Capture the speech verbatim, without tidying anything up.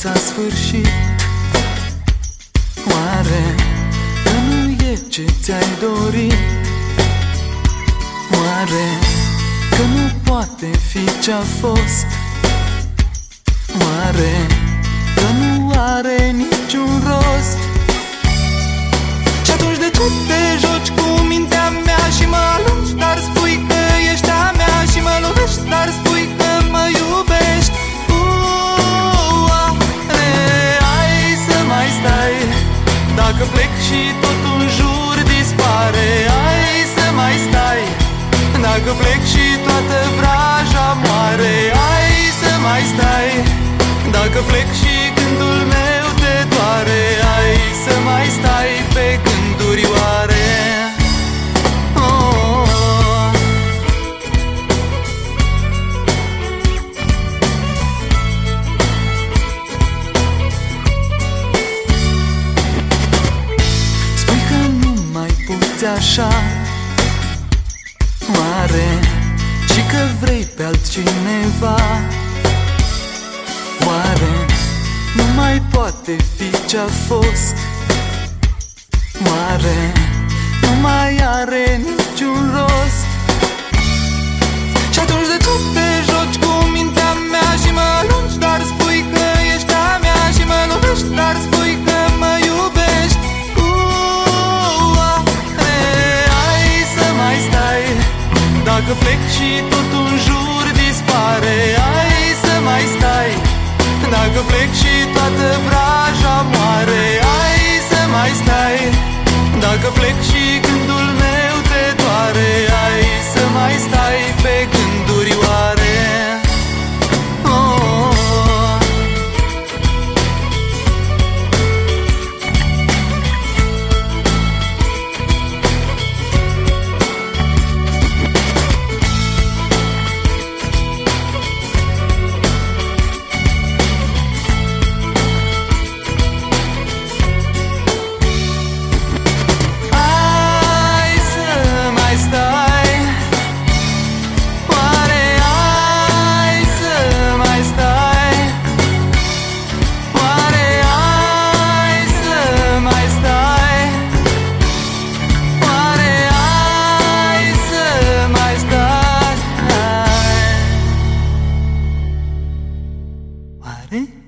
s-a sfârșit? Oare că nu e ce ți-ai dorit? Oare că nu poate fi ce-a fost? Oare că nu are niciun rost? Și atunci de ce te joci cu mintea mea și mă alungi, dar spui că ești a mea și mă lovești, dar spui că mă iubești? Uare, hai să mai stai, dacă plec și tot în jur dispare. Hai să mai stai, dacă plec și toată vraja moare. Hai să mai stai, dacă plec și gândul meu te doare. Hai să mai stai pe gânduri oare? Oh. Spui că nu mai poți așa, oare și că vrei pe altcineva? Oare nu mai poate fi ce-a fost? Oare nu mai are niciun rost? Și atunci de ce te joci cu mintea mea și mă alungi, dar spui că ești a mea și mă lovești, dar spui că mă iubești? Uare, hai să mai stai, dacă plec și tot în jur dispare. Hai să mai stai, dacă plec și toată vraja moare. Hai să mai stai, dacă plec și gândul meu te doare. Hai să mai stai pe gânduri oare? Oh. What?